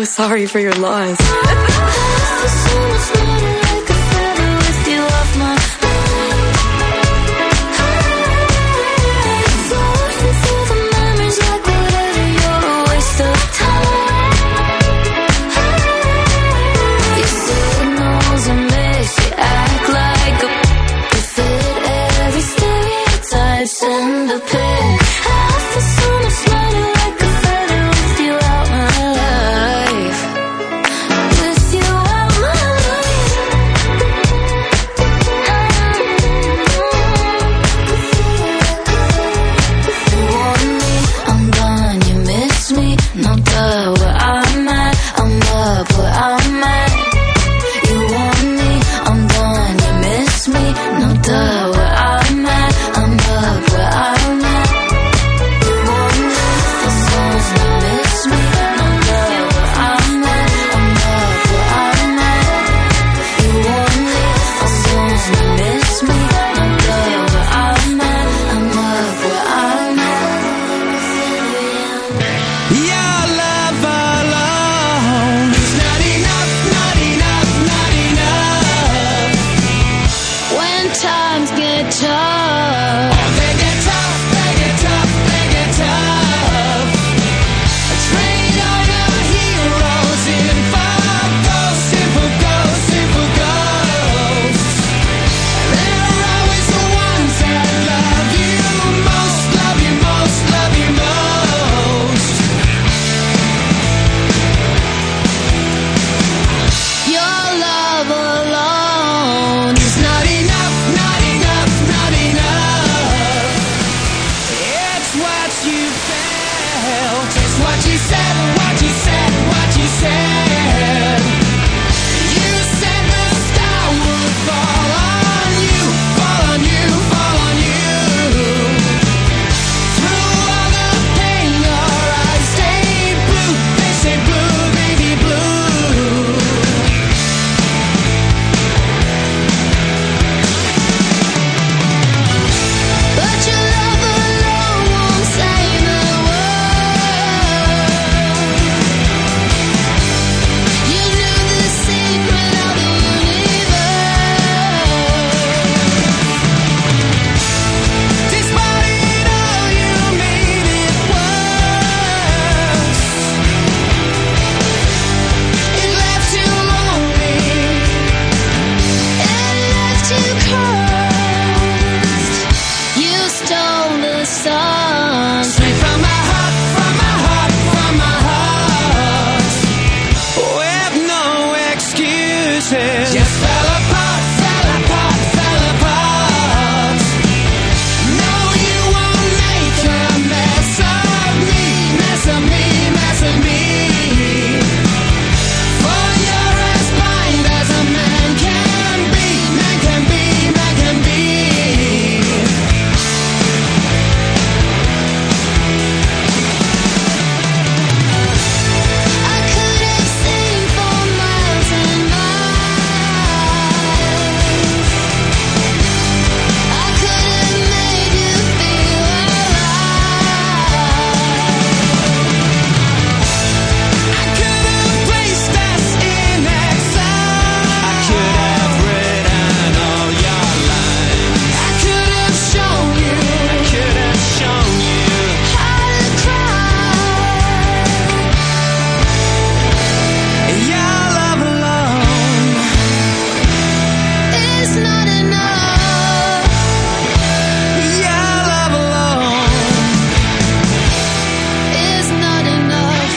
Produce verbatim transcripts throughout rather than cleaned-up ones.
sorry for your loss. Send a pic. I feel so much lighter, like a feather with you out my life. With you out my life. You want me, I'm gone. You miss me, no duh. Where I'm at, I'm up where I'm at. You want me, I'm gone. You miss me, no duh. Where I'm at, I'm up where I'm at. You want me, the songs you miss me, no duh. Where I'm at, I'm up where I'm at. You want me, the songs you miss me, no duh. Where I'm at, I'm up where I'm at. Your love alone is not enough, not enough, not enough. When times get tough, Oh, they get tough, they get tough, they get tough. Trade all your heroes in for ghosts, in for ghosts, in for ghosts. They're always the ones that love you most, love you most, love you most. your love alone It's not enough, not enough, not enough. It's what you felt. It's what you said, what you said, what you said. You said the star would fall on you, fall on you, fall on you. Through all the pain, your eyes stay blue. They say blue, baby blue. but your love alone won't save the world. You knew the secret of the universe. Despite all, you made it worse. It left you lonely. It left you cursed. You stole the sun. Straight from my heart, from my heart, from my heart. With no excuses. Just fell apart, fell apart, fell apart. No, you won't make a mess of me, mess of me, mess of me. For you're as blind as a man can be, man can be, man can be. I could have seen for miles and miles. I could have made you feel alive. I could have placed us in exile. I could have written all your lines. I could have shown you. I could have shown you How to cry. your love alone. It's not enough. Your love alone. It's not enough.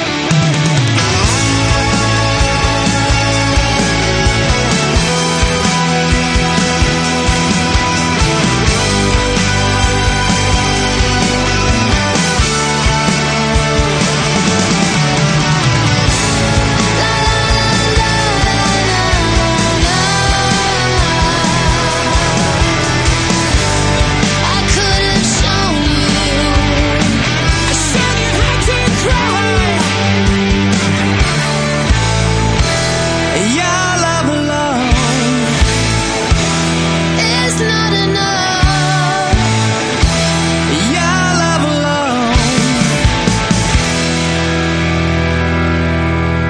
I could have shown you. I said you had to cry. Your love alone. It's not enough. Your love alone.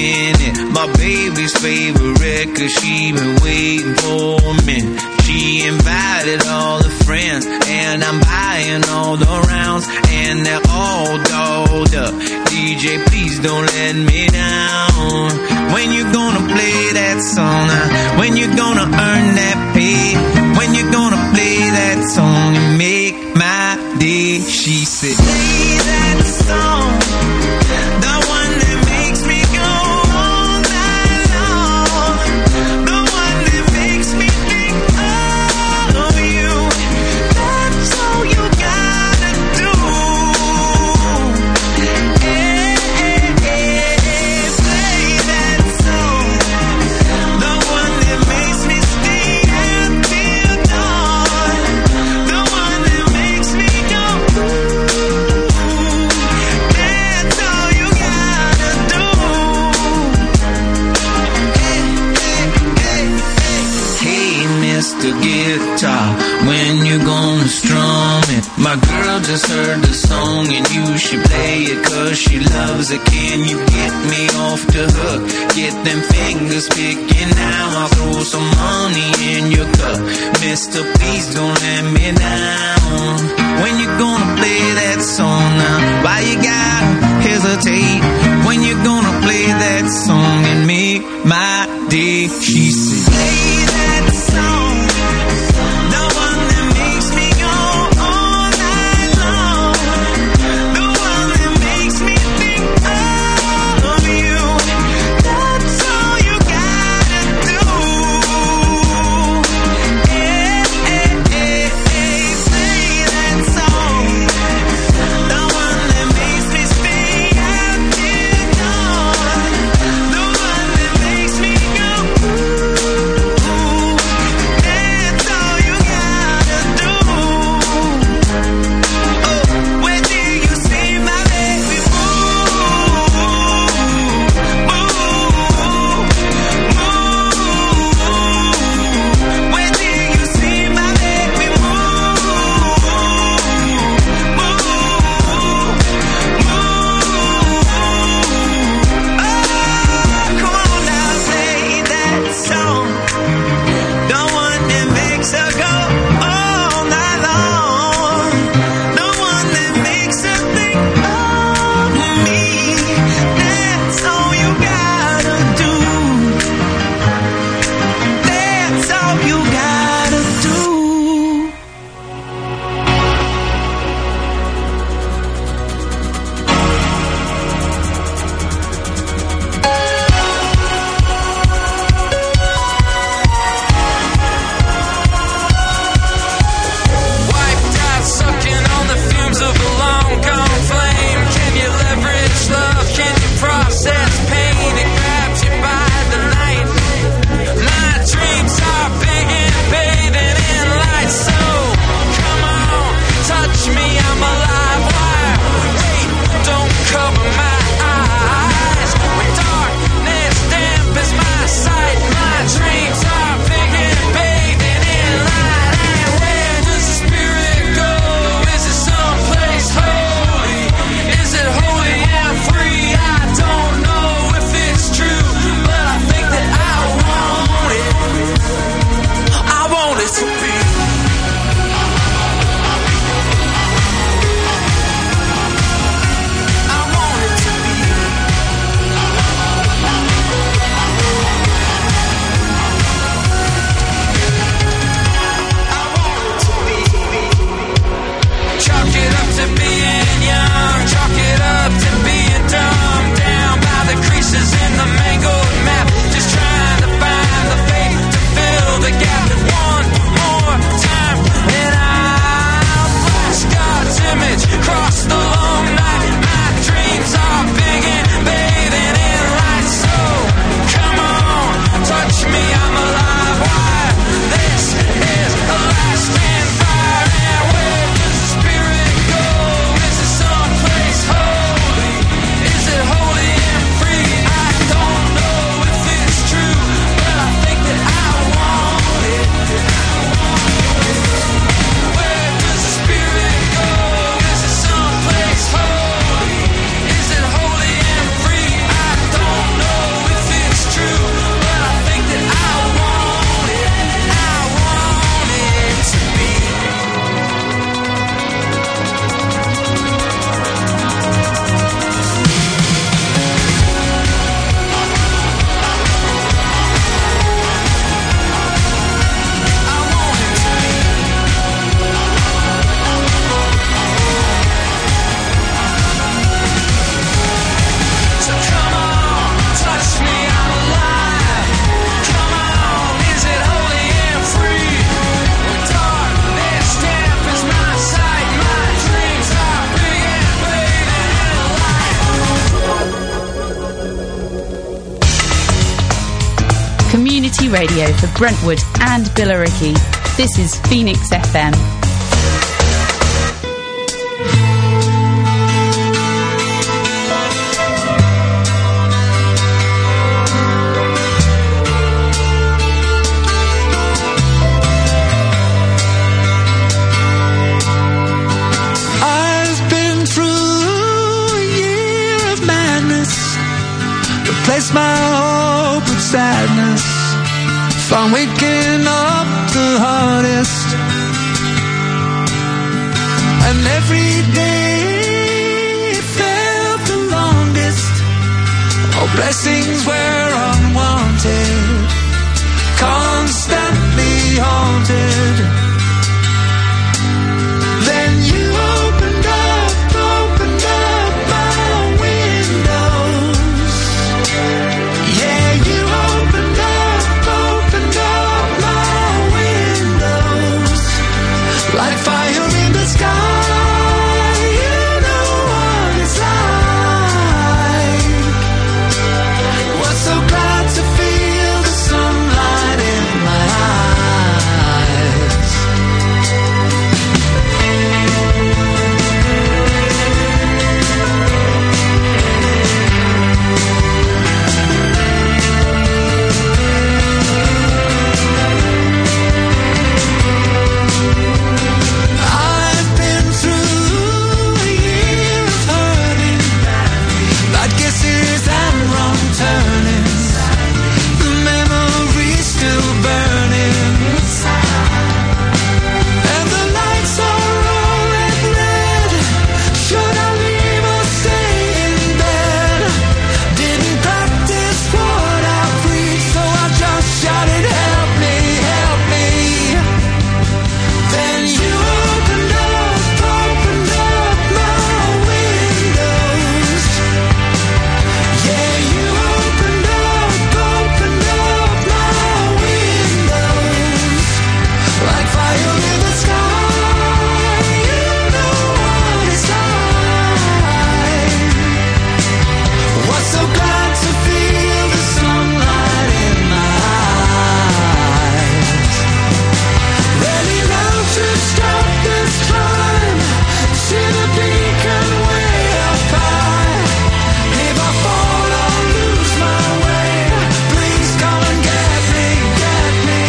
minute. My baby's favorite, cause she been waiting for me. She invited all her friends, and I'm buying all the rounds, and they're all dolled up. D J, please don't let me down. When you gonna play that song? Uh, when you gonna earn that pay? When you gonna play that song and make my day? She said, play that song, the one that makes me go all night long, the one that makes me think of you. That's all you gotta do. Hey, hey, hey, play that song, the one that makes me stay out till dawn, the one that makes me go ooh. That's all you gotta do. Hey, hey, hey, hey. Hey, Mister Guitar, when you gonna strum it? My girl just heard the song and you should play it, cause she loves it. Can you get me off the hook? Get them fingers picking now. I'll throw some money in your cup. Mister, please don't let me down. When you gonna play that song now? Why you gotta hesitate? When you gonna play that song and make my day? She said, play that song, the one that makes me go all night long, the one that makes me think of you. That's all you gotta do. Hey, hey, hey, hey, play that song, the one that makes me stay out till dawn, the one that makes me go ooh. community radio for Brentwood and Billericay. This is Phoenix F M. Replace my hope with sadness. If I'm waking up the hardest, and every day felt the longest. All blessings were unwanted, constantly haunted. Then you opened up, opened up my windows. Yeah, you opened up, opened up my windows. Like fire in the sky, you know what it's like. Was so glad to feel the sunlight in my eyes. I've been through a year of hurting, bad kisses and wrong turnings. The memories still burning, and the lights are already red. Should I leave or stay in bed? Didn't practice what I preach, so I just shouted, help me, help me. Then you opened up, opened up my windows. Yeah, you opened up, opened up my windows. Like fire in the sky, you know what it's like. Was so glad to feel the sunlight in my eyes. Ready now to stop this climb. See the beacon way up high. If I fall or lose my way, please come and get me, get me.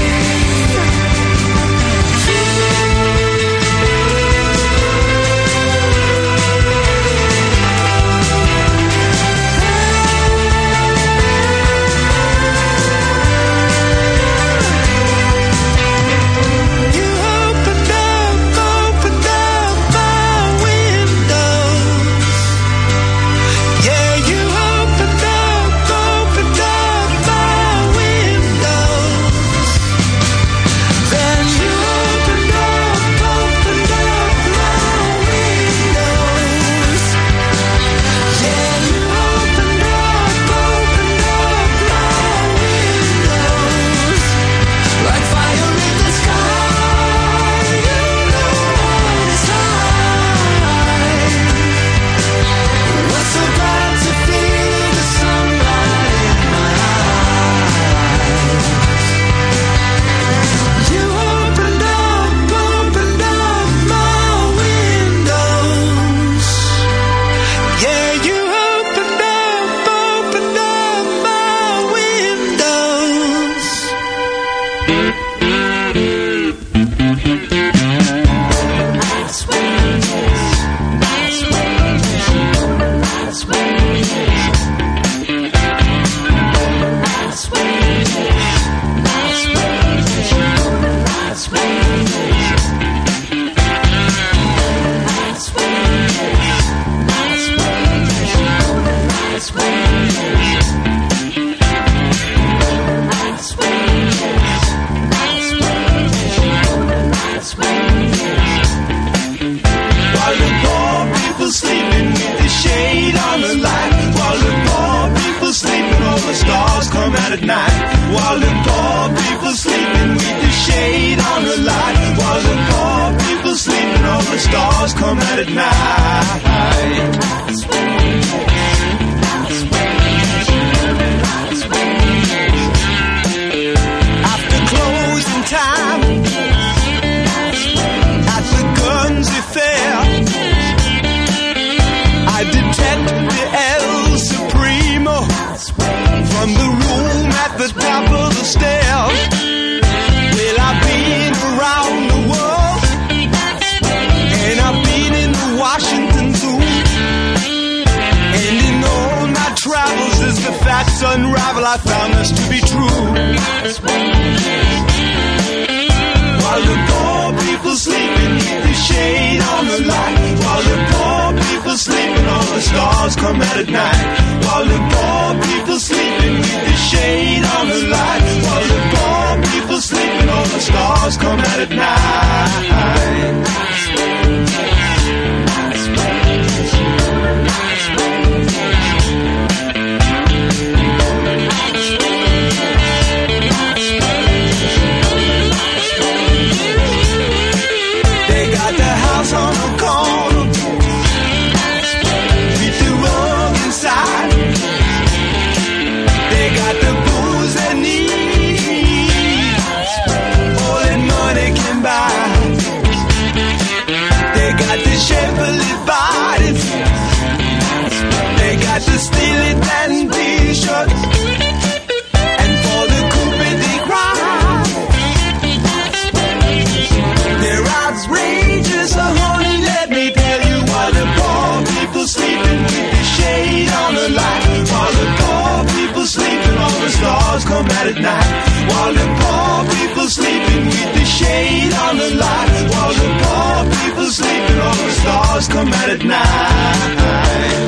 You opened up, opened up my windows. Yeah, you opened up, opened up my windows. Then you opened up, opened up my windows. Yeah, you opened up, opened up my windows. Like fire in the sky, you know what it's like. Was so glad to feel the sunlight in my eyes. You opened up, opened up my windows. Yeah, you opened up, opened up my windows. While the poor people sleeping with the shade on the light. While the poor people sleeping, all the stars come out at night. While the poor people sleeping with the shade on the light. While the poor people sleeping, all the stars come out at night. at the top of the stairs. Well, I've been around the world, and I've been into Washington too. And in all my travels, as the facts unravel, I found this to be true. While the poor people sleeping, keep the shade on the light. While the poor people sleeping, all the stars come out at night. While the poor people sleeping, keep the shade on the light. While the poor people sleeping, all the stars come out at night. On the corner, with the rug inside. They got the booze they need, all that money can buy. They got the Chevrolet bodies, they got the Steely Dan t-shirts, and for the coupe they cry. They're outrageous, so honey, let me tell you. While the poor people sleeping with the shade on the light. While the poor people sleeping, all the stars come out at night. While the poor people sleeping with the shade on the light. While the poor people sleeping, all the stars come out at night.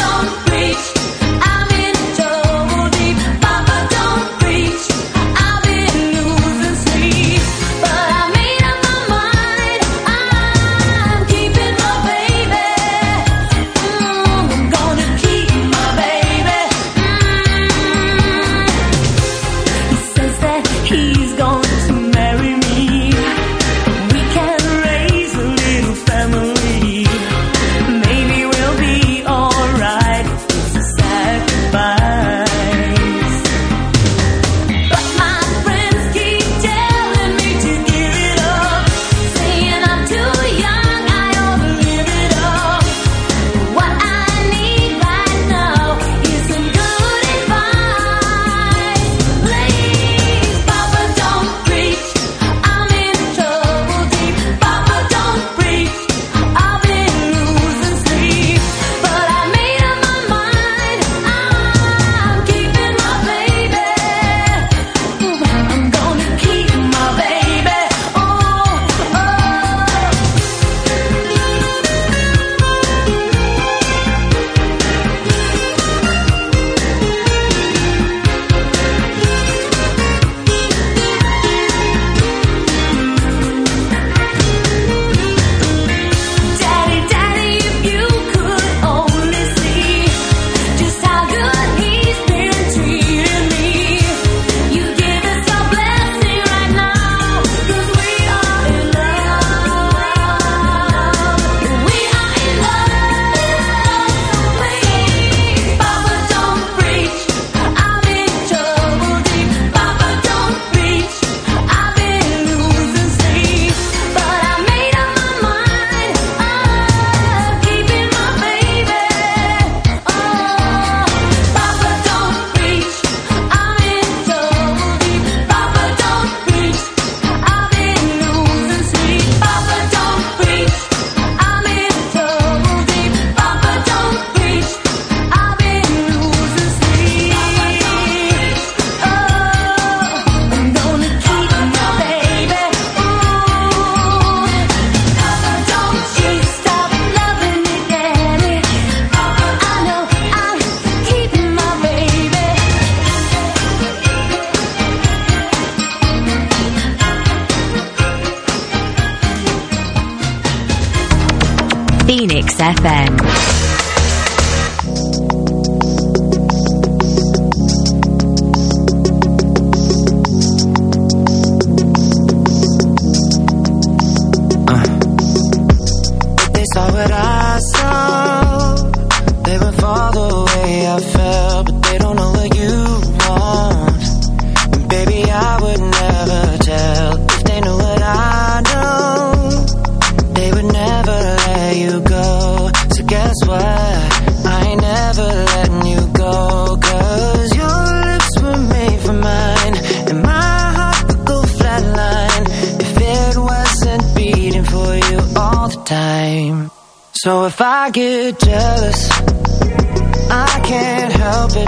I'll be Phoenix F M. So if I get jealous, I can't help it.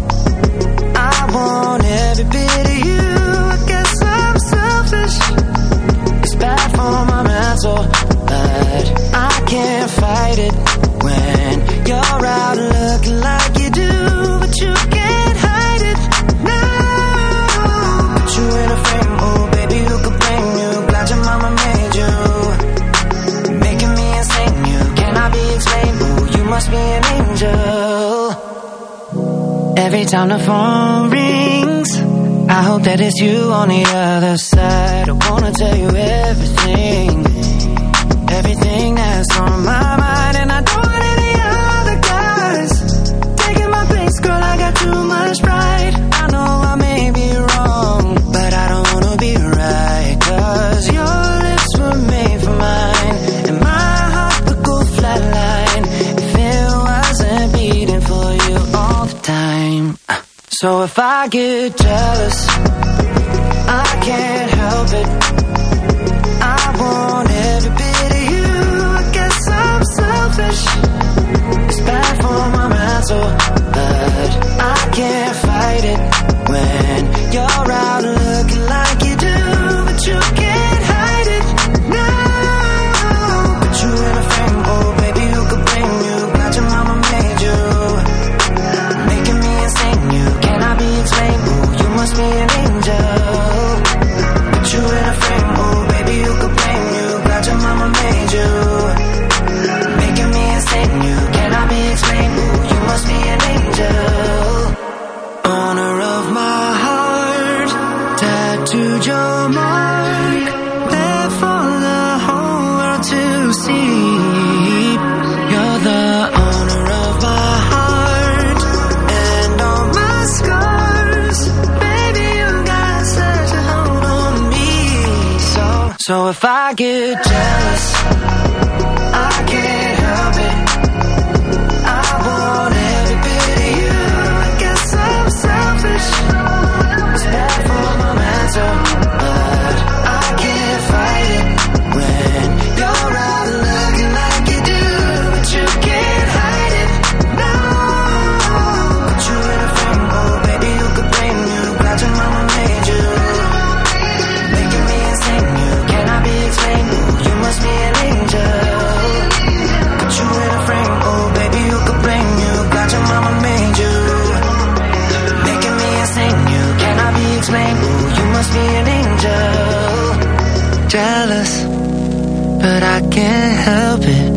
I want every bit of you. I guess I'm selfish. It's bad for my mental, but I can't fight it when you're out looking like you do, but you can't hide it. No, put you in a frame, oh baby, who could blame you? Glad your mama made you, making me insane. You cannot be explained. Ooh, you must be an angel. Every time the phone rings, I hope that it's you on the other side. I wanna tell you everything, everything that's on my mind, and I don't want any other guys taking my place, girl. I got too much pride. I know I may be wrong, but I don't wanna be right, 'cause your lips were made for mine, and my heart would go flatline if it wasn't beating for you all the time. So if I get jealous, I can't help it. I want every bit of you. I guess I'm selfish. It's bad for my mental, but I can't fight it when you're out looking like you do, but you can't hide it. No, put you in a frame, oh baby, who could blame you? Glad your mama made you, making me insane. You cannot be explained. Ooh, you must be an angel. Put you in a frame, oh baby, who could blame you? Glad your mama made you, making me insane. You cannot be explained. Ooh, you must be an angel. Owner of my heart, tattooed your mark, there for the whole world to see. You're the owner of my heart and all my scars. Baby, you got such a hold on me. So, so if I get jealous, I can't help it. I want every bit of you. I guess I'm selfish. It's bad for my mental, but I can't fight it when you're out looking like you do, but you can't hide it. No, put you in a frame, oh baby, who could blame you? Glad your mama made you, making me insane. You cannot be explained. Ooh, you must be an angel. Put you in a frame, oh baby, who could blame you? Glad your mama made you, making me insane. You cannot be explained. Ooh, you must be an angel. Jealous, but I can't help it.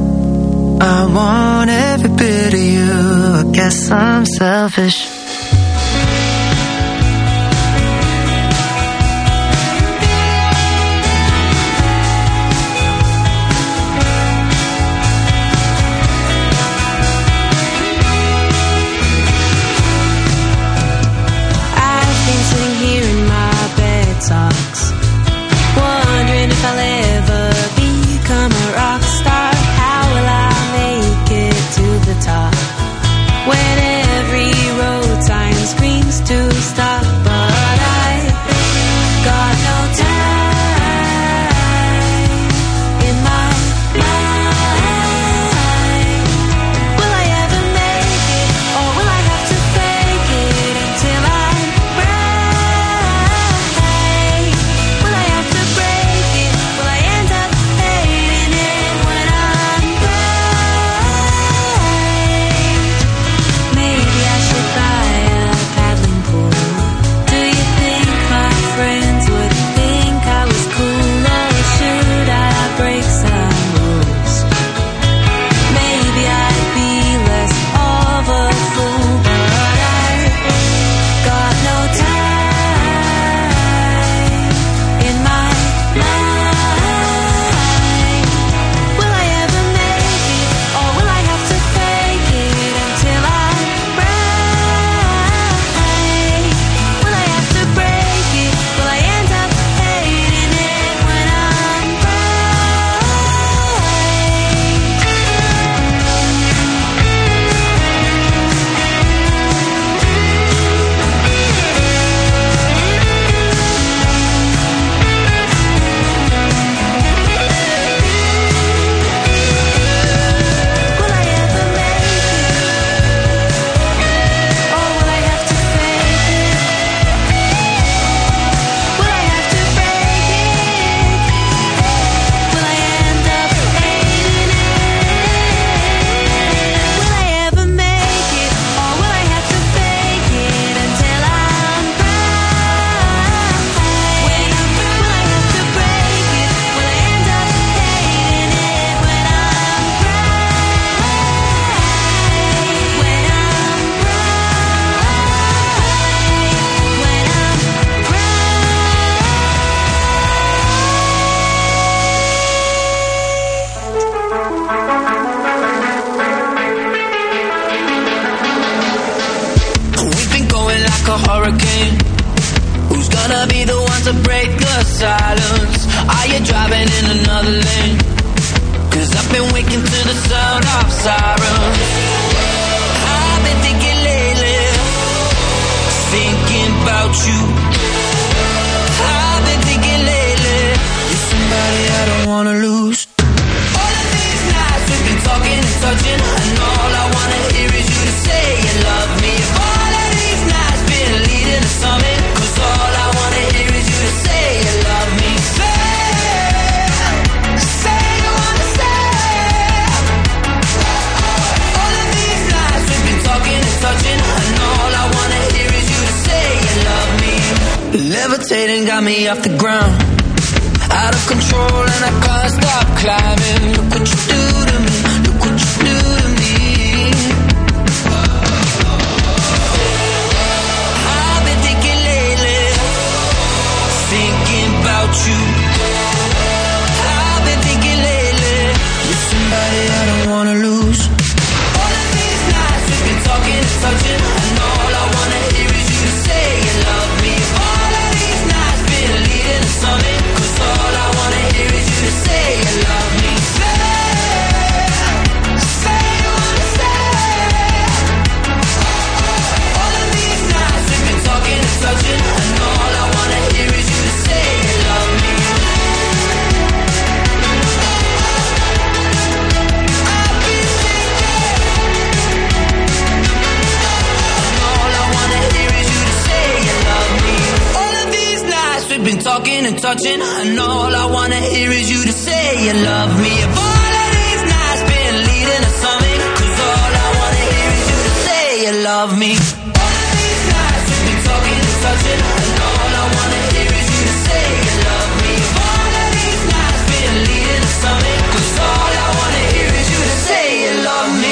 I want every bit of you. I guess I'm selfish. I've been sitting here in my bed socks, wondering if I'll ever become a rock star. How will I make it to the top when every road break the silence. Are you driving in another lane? Cause I've been waking to the sound of sirens. I've been thinking lately, thinking about you. I've been thinking lately, you're somebody I don't wanna lose. All of these nights we've been talking and touching, and all I wanna hear is you to say you love me. All of these nights been leading to something, cause all I wanna hear is you to say you love me. Say, say you wanna say. All of these nights we've been talking and touching, and all I wanna hear is you to say you love me. Levitating got me off the ground, out of control and I can't stop climbing. Look what you do to me, look what you do to me. I've been thinking lately, thinking about you. I've been thinking lately, you're somebody I don't wanna lose. All of these nights we've been talking and touching, and all I wanna hear is you to say you love me. All of these nights been leading to something, cause all I wanna hear is you to say you love me. Say, say you wanna say. All of these nights we've been talking and touching, and all I wanna hear is you to say you love me. I've been thinking, and all I wanna hear is you to say you love me. All of these nights we've been talking and touching, and all I wanna hear is you to say you love me. If all of these nights been leading to something, cause all I wanna hear is you to say you love me. All of these nights we've been talking and touching, and all I wanna hear is you to say you love me. If all of these nights been leading to something, cause all I wanna hear is you to say you love me.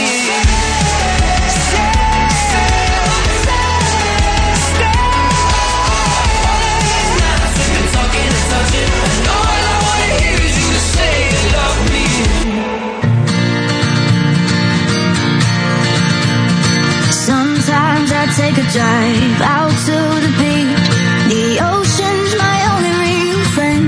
Sometimes I take a drive out to the beach. The ocean's my only real friend.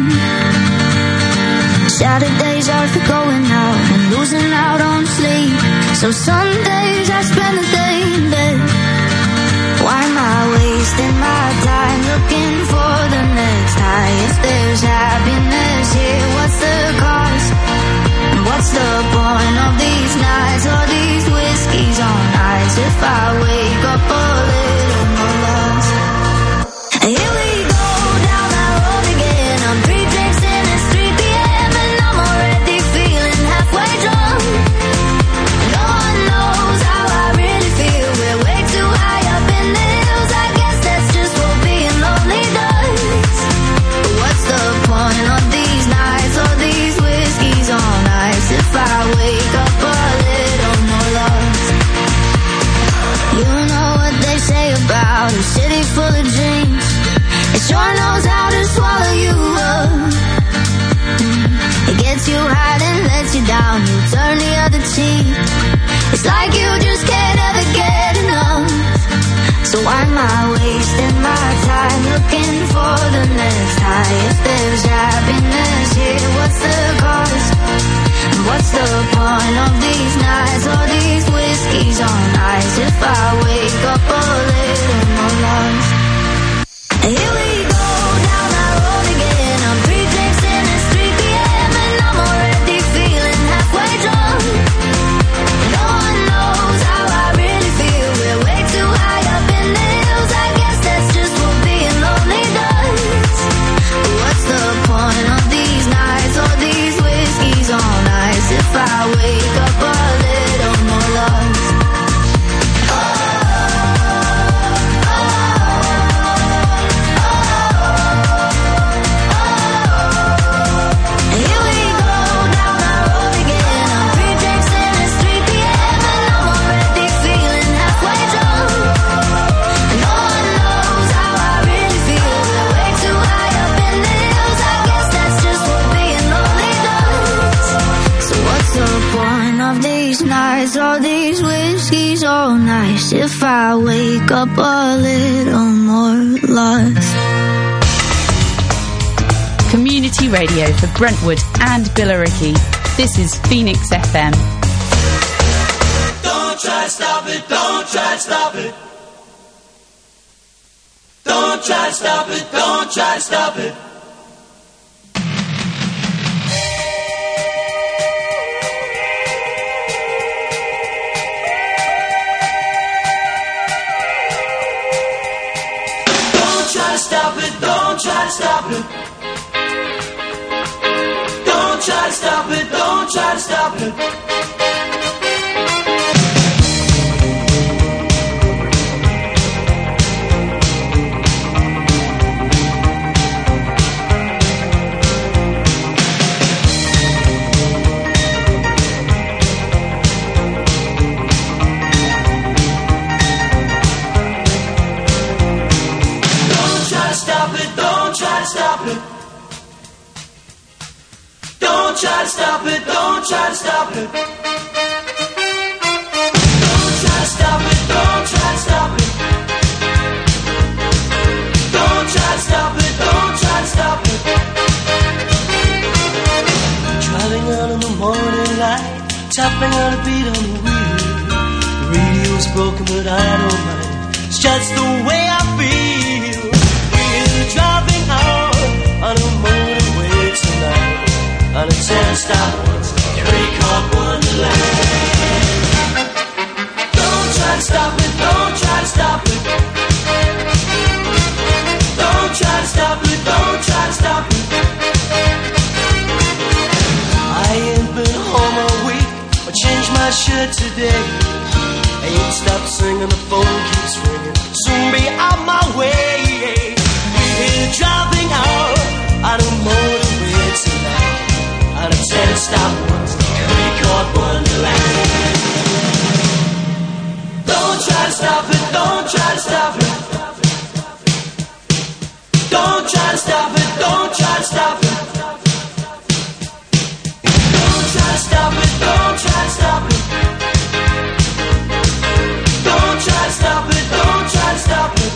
Saturdays are for going out and losing out on sleep. So Sundays I spend the day in bed. Why am I wasting my time looking for the next high? If there's happiness here, what's the cost? And what's the point of these nights or these whiskeys on ice? If I wake up a little more lost. Here we go down that road again. I'm three drinks in, it's three p.m. and I'm already feeling halfway drunk. No one knows how I really feel. We're way too high up in the hills. I guess that's just what being lonely does. But what's the point of these nights or these whiskeys on ice? If I wake up a little more lost. You know what they say about a city full of dreams. It sure knows how to swallow you up. It gets you high and lets you down. You turn the other cheek. It's like you just can't ever get enough. So why am I wasting my time looking for the next high? If there's happiness here, what's the cost? And what's the point of these nights or these whiskeys on ice? If I wake up a little more lost. Here we go down that road again. I'm three drinks in, it's three p.m. and I'm already feeling halfway drunk. No one knows how I really feel. We're way too high up in the hills. I guess that's just what being lonely does. But what's the point of these nights or these whiskeys on ice? If I wake up a little more lost. All these whiskeys all nice. If I wake up a little more lost. community radio for Brentwood and Billericay. This is Phoenix F M. Don't try to stop it, don't try to stop it. Don't try to stop it, don't try to stop it. Don't try to stop it, don't try to stop it. Don't try to stop it, don't try to stop it. Don't try to stop it, don't try to stop it. Don't try to stop it, don't try to stop it. Don't try to stop it, don't try to stop it. Driving out in the morning light, tapping on a beat on the wheel. The radio's broken but I don't mind, it's just the way I feel. We're driving out on a motorway tonight, on a ten-stop, three-car wonderland. Don't try to stop it, don't try to stop it. Don't try to stop it, don't try to stop it. I ain't been home all week, I changed my shirt today. I ain't stopped singing, the phone keeps ringing, soon be on my way. We're driving out on a motorway tonight, on a ten-stop, three-chord wonderland. Don't try to stop it, don't try to stop it. Don't try to stop it, don't try to stop it. Don't try to stop it, don't try to stop it. Don't try to stop it, don't try to stop it.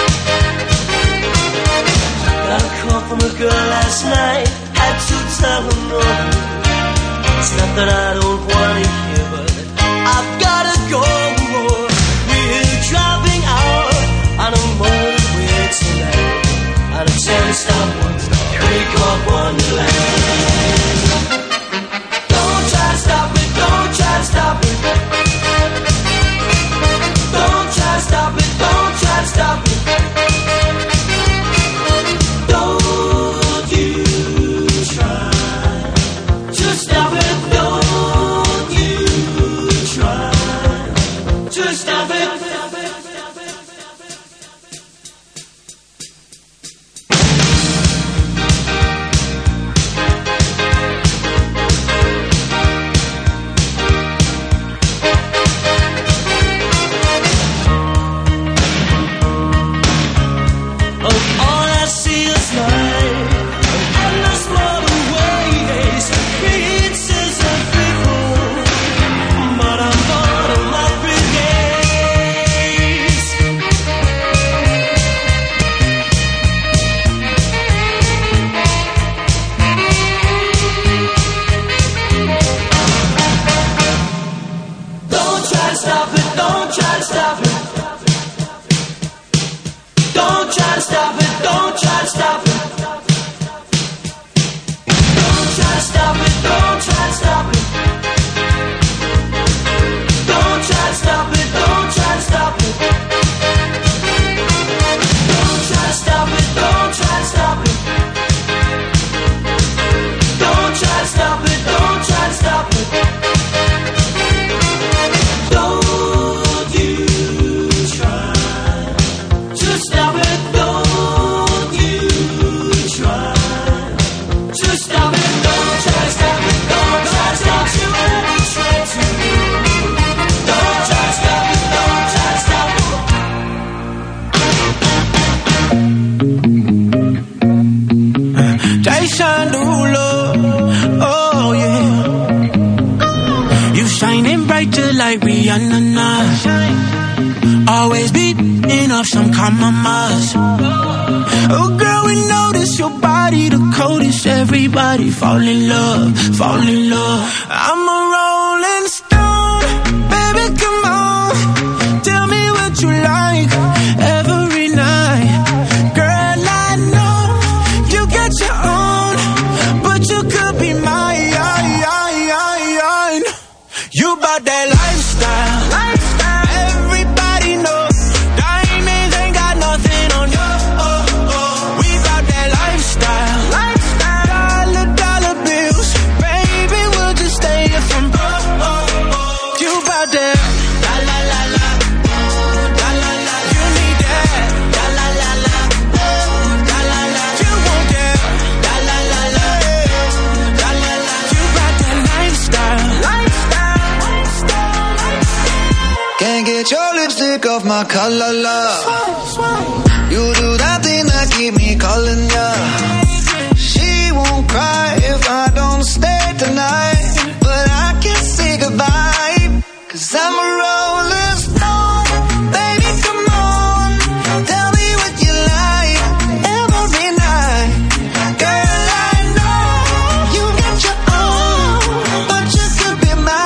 Got a call from a girl last night, had to tell her no. It's not that I don't want to hear, but I've gotta go. We're driving out on a motorway tonight, on a ten-stop, three-chord wonderland. Don't try to stop it, don't try to stop it. Don't try to stop it, don't try to stop it. Don't you try to stop it, don't you try to stop it. like Rihanna now. Always beating off some common mass. Oh girl, we notice your body body the coldest. Everybody fall in love, fall in love. I'm a rolling stone, baby, come on. Tell me what you like every night. Girl, I know you got your own, but you could be mine. You about that lifestyle, lifestyle. Everybody knows diamonds ain't got nothing on you. Oh, oh. We about that lifestyle, lifestyle. Dollar, dollar bills, baby, we'll just stay here from broke. Oh, oh. You about that la la la la, la la la. You need that la la la la, la la la. You want that la la la la, la la la. You about that lifestyle, lifestyle. Can't get your lipstick off my collar, love. You do that thing that keep me calling ya. She won't cry if I don't stay tonight, but I can't say goodbye, 'cause I'm a rolling stone. Baby, come on, tell me what you like every night. Girl, I know you got your own, but you could be mine.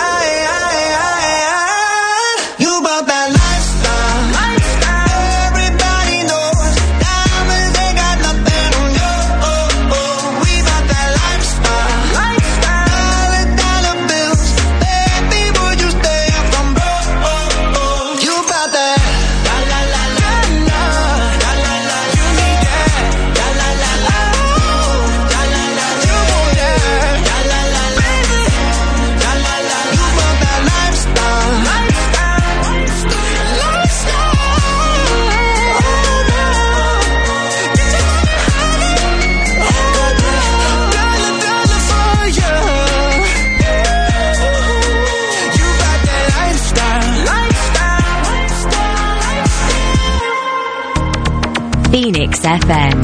Phoenix F M.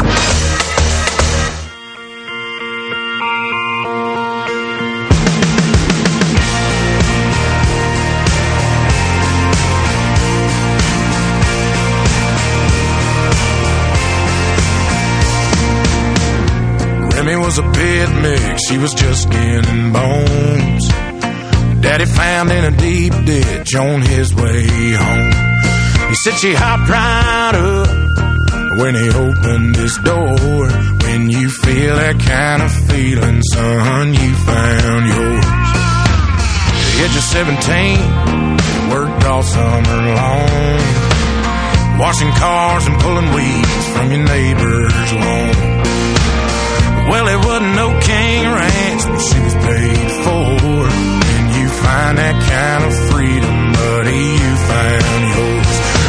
Grammy was a pit mix, she was just skin and bones. Daddy found in a deep ditch on his way home. He said she hopped right up when he opened his door. When you feel that kind of feeling, son, you found yours. The age of seventeen, worked all summer long, washing cars and pulling weeds from your neighbor's lawn. Well, it wasn't no king ranch, but she was paid for. When you find that kind of freedom, buddy, you found yours.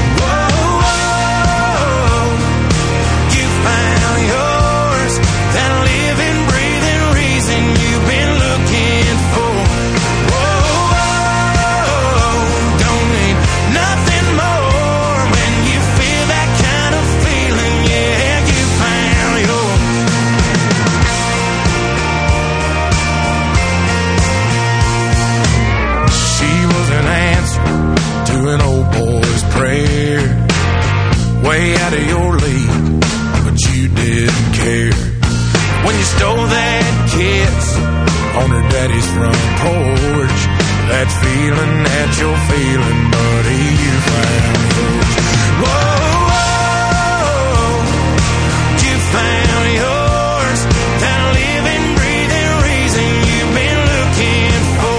An old boy's prayer, way out of your league, but you didn't care. When you stole that kiss on her daddy's front porch, that feeling that you're feeling, buddy, you found yours. Whoa, whoa, you found yours. That living, breathing reason you've been looking for.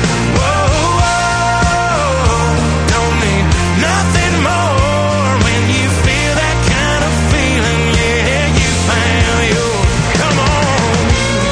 Nothing more when you feel that kind of feeling. Yeah, you found yours. Come on.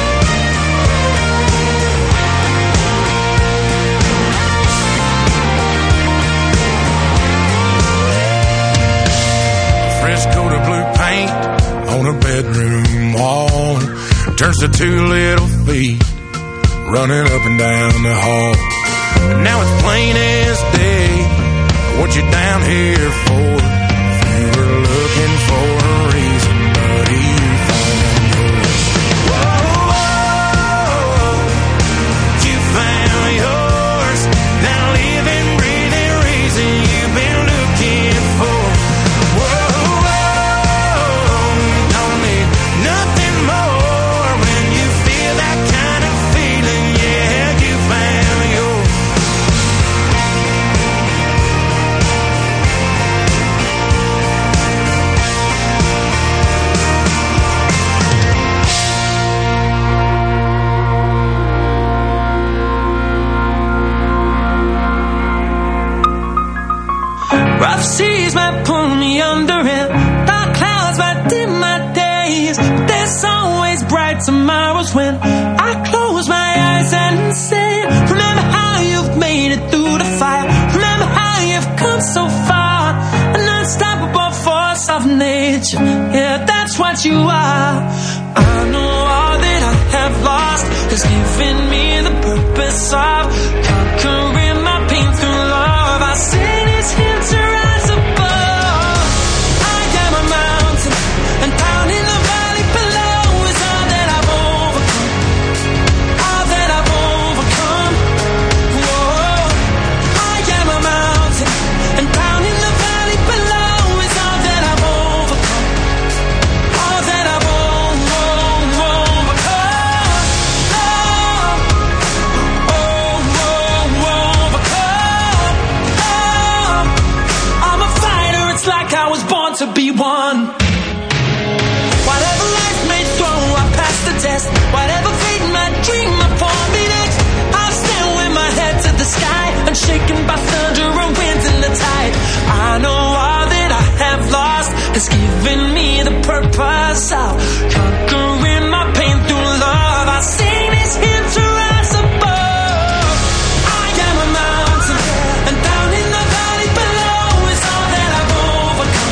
Fresh coat of blue paint on her bedroom wall turns to two little feet running up and down the hall. And now it's plain as day what you down here for. If you were looking for a reason, buddy, you found yours. Whoa, whoa, you found yours. That living, breathing reason you've been looking for. Whoa, whoa, don't need nothing bright tomorrows when I close my eyes and say, remember how you've made it through the fire. Remember how you've come so far. An unstoppable force of nature. Yeah, that's what you are. I know all that I have lost has given me the purpose of conquering my pain through love. I sing these hymns to rise above. I am a mountain, and down in the valley below is all that I've overcome. All that I've overcome. Whoa. I am a mountain, and down in the valley below is all that I've overcome. All that I've overcome. To be one. Whatever life may throw, I pass the test. Whatever fate might dream upon me next, I'll stand with my head to the sky, unshaken by thunder and winds and the tide. I know all that I have lost has given me the purpose of conquering my pain through love. I sing these hymns to rise above. I am a mountain, and down in the valley below is all that I've overcome.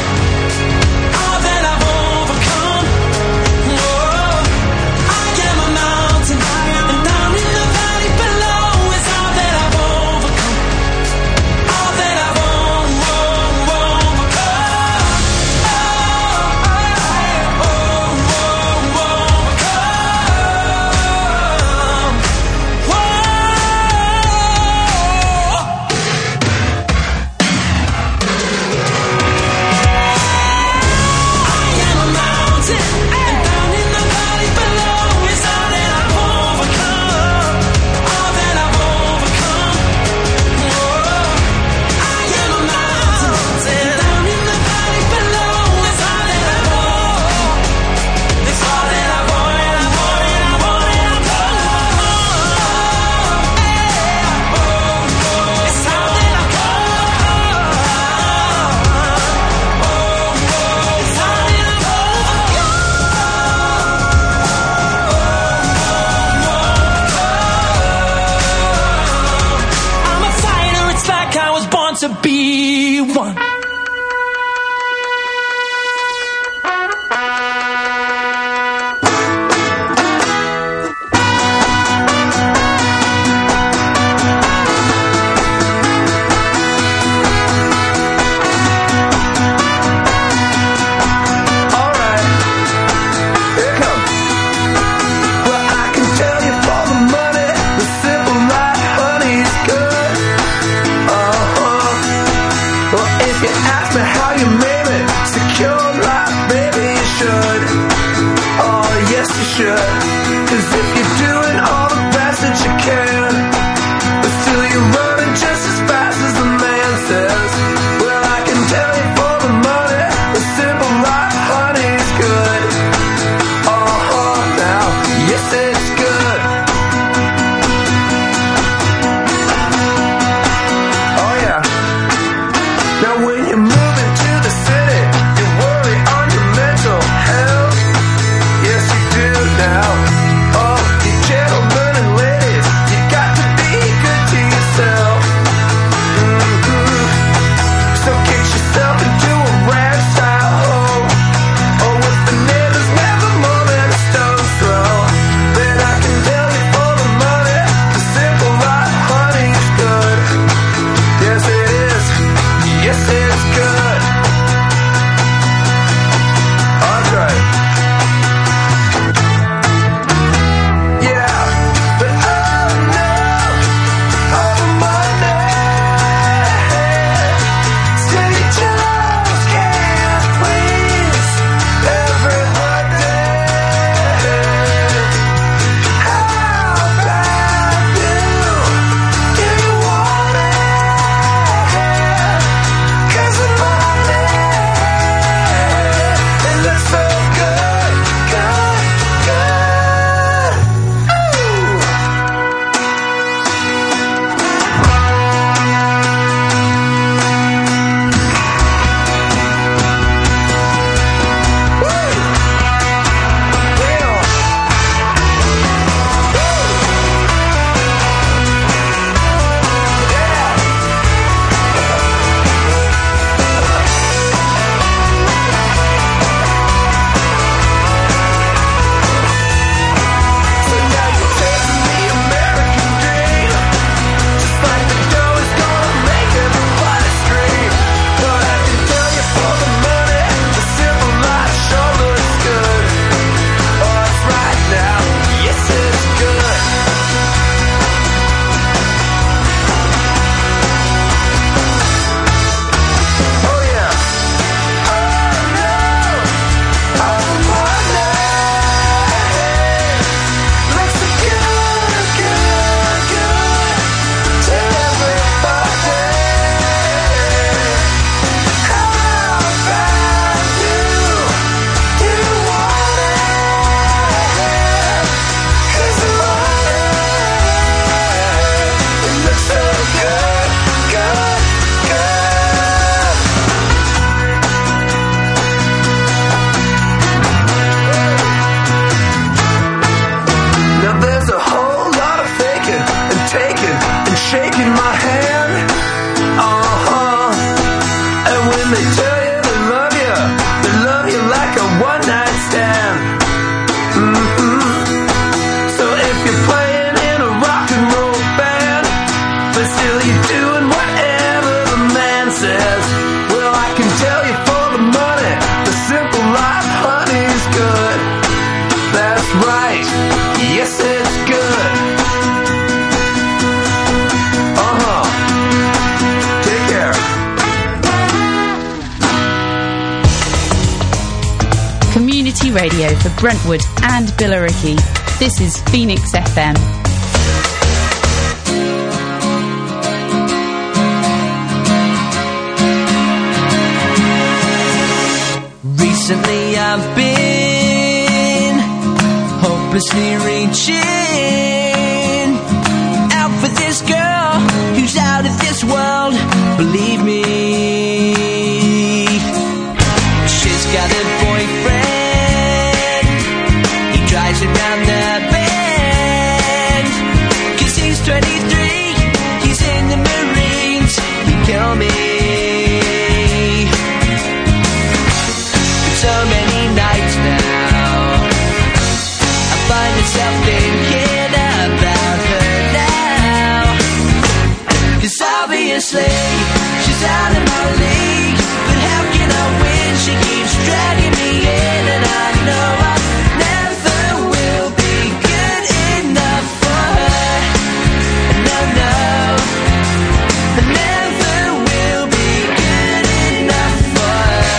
To be one. If you radio for Brentwood and Billericay. This is Phoenix F M. Recently I've been hopelessly reaching out for this girl who's out of this world, believe me. She's got a boyfriend, he drives around the bend, 'cause he's twenty-three, he's in the Marines, he killed me. So many nights now I find myself thinking about her now, 'cause obviously she's out of my league. But how can I win? She keeps dragging me in, and I know I never will be good enough for her. No, no, I never will be good enough for her.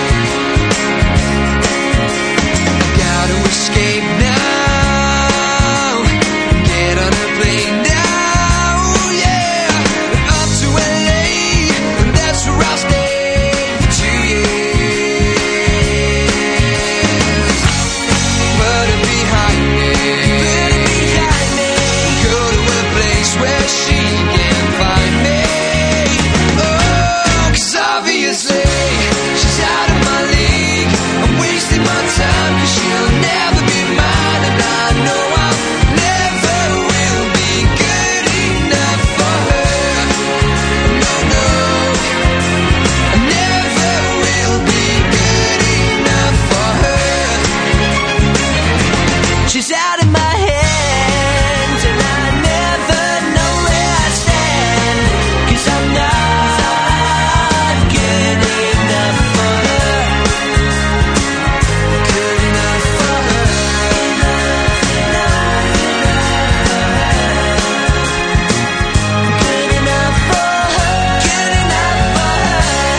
Gotta escape now, get on a plane now, yeah, up to L A, and that's where I'll stay for two years. Put it behind me, put it behind me, go to a place where she can find me. Oh, 'cause obviously she's out of my league. I'm wasting my time 'cause she'll never be mine, and I know I never will be good enough for her. No, no, I never will be good enough for her. She's out of my hands, and I never know where I stand, 'cause I'm not good enough for her. Good enough for her. Good enough for her. Good enough for her.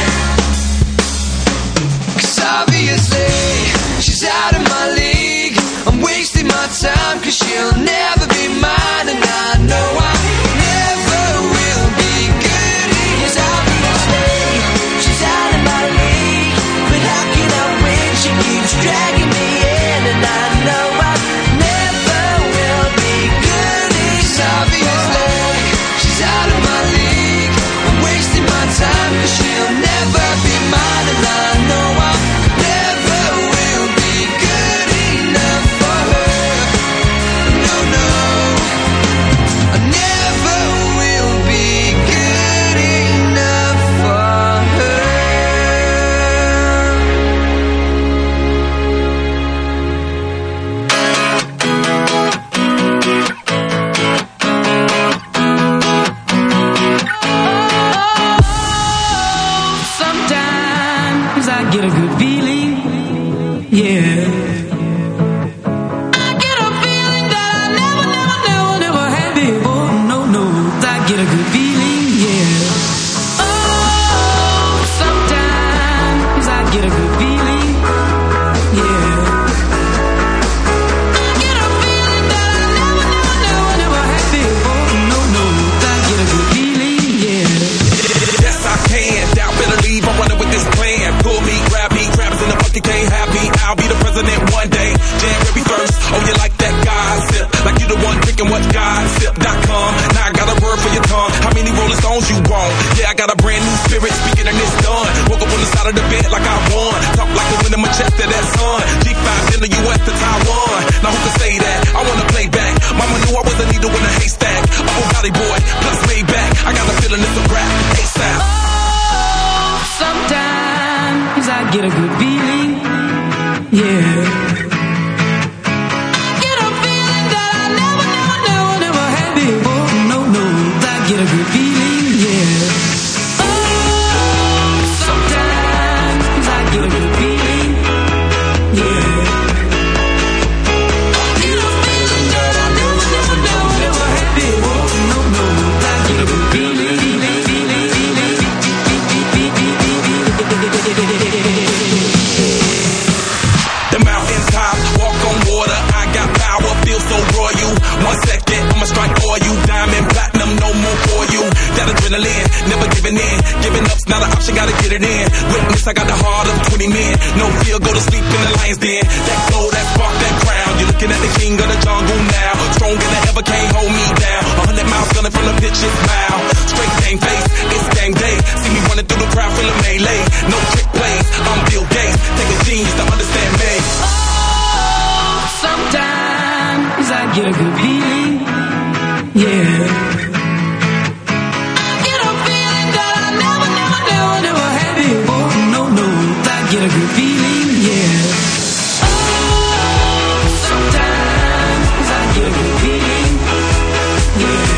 'Cause obviously she's out of my league. I'm wasting my time 'cause she'll never be mine, and I know I never will be good enough. 'Cause obviously she's out of my league. But how can I win? She keeps dragging me in, and I know I never will be good enough. 'Cause obviously she's out of my league. I'm wasting my time 'cause she'll never be mine, and I know I never will be good enough for her. No, no, I never will be good enough for her. Sometimes I get a good feeling, yeah. I get a feeling that I never, never, never, never had before. No, no, I get a good feeling, yeah. Oh, sometimes I get a good feeling, yeah. I get a feeling that I never, never, never, never had before. No, no, I get a good feeling, yeah. Yes, I can. Doubt, better leave. I'm running with this plan. Pull me, grab me, crabs in the bucket, can't have me. I'll be the president one day. January first. Oh, you like that gossip? Like you the one drinking what gossip dot com. Now I got a word for your tongue. How many Rolling Stones you want? Yeah, I got a brand new spirit speaking and it's done. Woke up on the side of the bed like I won. Talk like the wind in my chest to that sun. G five in the U S to Taiwan. Now who can say that? I wanna play back. Mama knew I was a needle in a haystack. A whole body boy, plus made back. I got a feeling it's a rap. ASAP. Oh, sometimes I get a good feeling, yeah. Get a feeling that I never, never, never, never had before. No, no, I get a good feeling, yeah. Oh, sometimes I get a good feeling, yeah. get it in. Witness, I got the heart of twenty men. No fear, go to sleep in the lion's den. That glow, that spark, that crown. You're looking at the king of the jungle now. Stronger than ever, can't hold me down. A hundred miles gunning from the pitch's mouth. Straight game face, it's game day. See me running through the crowd, full of melee. No trick plays, I'm Bill Gates. Take a genius to understand me. Oh, sometimes I get a good feeling, yeah. I get a feeling that I never, never, never, never had before. No, no, I get a good feeling, yeah. Oh, sometimes I get a good feeling, yeah.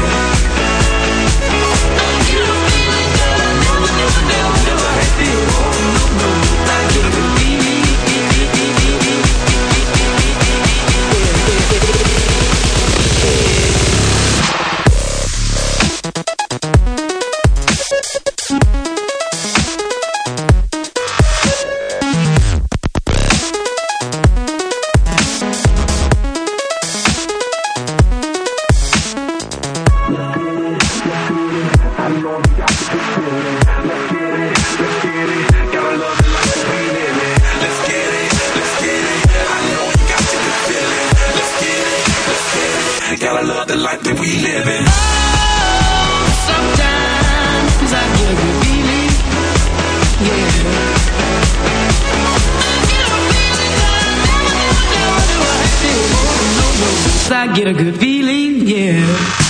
I get a feeling that I never, never, never, never had before. No, no, I get a good feeling. Gotta love the life that we live in. Oh, sometimes I get a good feeling, yeah. I get a feeling that I never, never, never, never had before. No, no, I get a good feeling, yeah.